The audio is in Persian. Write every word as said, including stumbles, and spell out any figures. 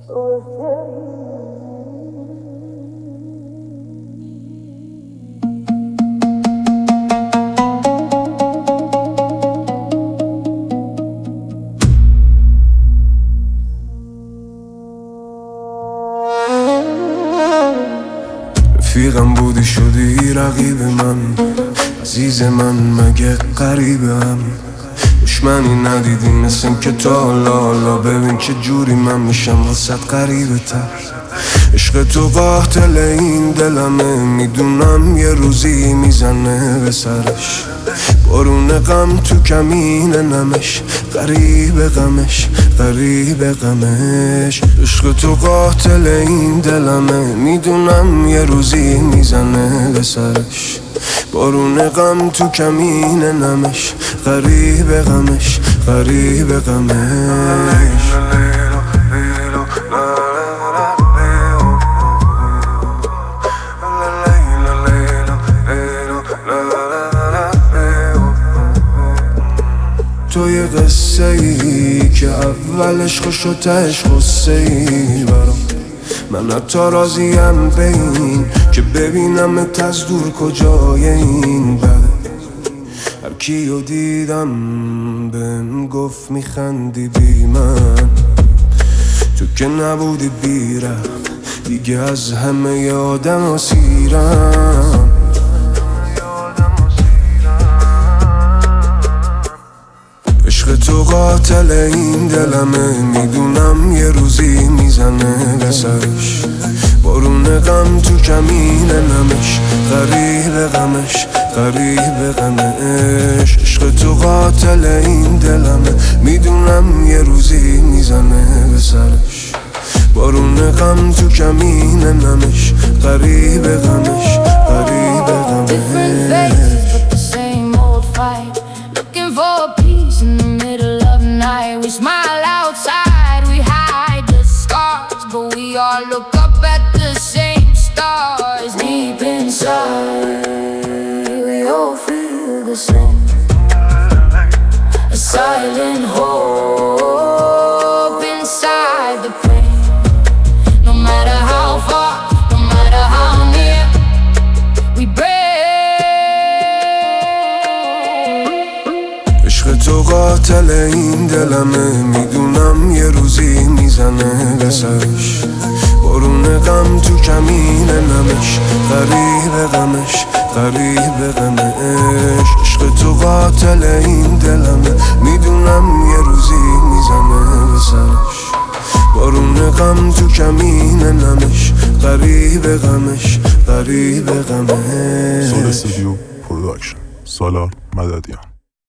رفیقم بودی شدی رقیب من، عزیز من مگه قریبم. دشمنی ندیدی مثل این که تا حالا حالا ببین چه جوری من میشم واسه قریبه تر. عشق تو قاتل این دلمه، میدونم یه روزی میزنه به سرش. بارون غم تو کمین نمش، غریب غمش غریب غمش. عشق تو قاتل این دلمه، میدونم یه روزی میزنه به سرش. بارون غم تو کمین نمش، غریب غمش غریب غمش. تو یه قصه ای که اولش خوش و تهش غصه ای برام. من حتی راضیم به این که ببینمت از دور کجای این بده. هر کیو دیدم بهم گفت میخندی بی من، تو که نبودی بیرم دیگه از همه آدم اسیرم. عشق تو قاتل این دلمه، میدونم یه روزی میزنه به سرش. بارون غم تو کمین نمش، غریب غمش غریب غمش. عشق تو قاتل این دلمه، میدونم یه روزی میزنه به سرش. بارون غم تو کمین نمش، غریب غمش غریب غمش. We smile outside, we hide the scars, but we all look up at the same stars. Deep inside, we all feel the same. A silent hope inside the pain. No matter how far, no matter how near, we break. عشق تو قاتل این دلمه، میدونم یه روزی میزنه به سرش. بارون غم تو کمین نمش، غریب غمش غریب غمش. عشق تو قاتل این دلمه، میدونم یه روزی میزنه به سرش. بارون غم تو کمین نمش، غریب غمش غریب غمش. سول استودیو پروداکشن، سالار مددیان.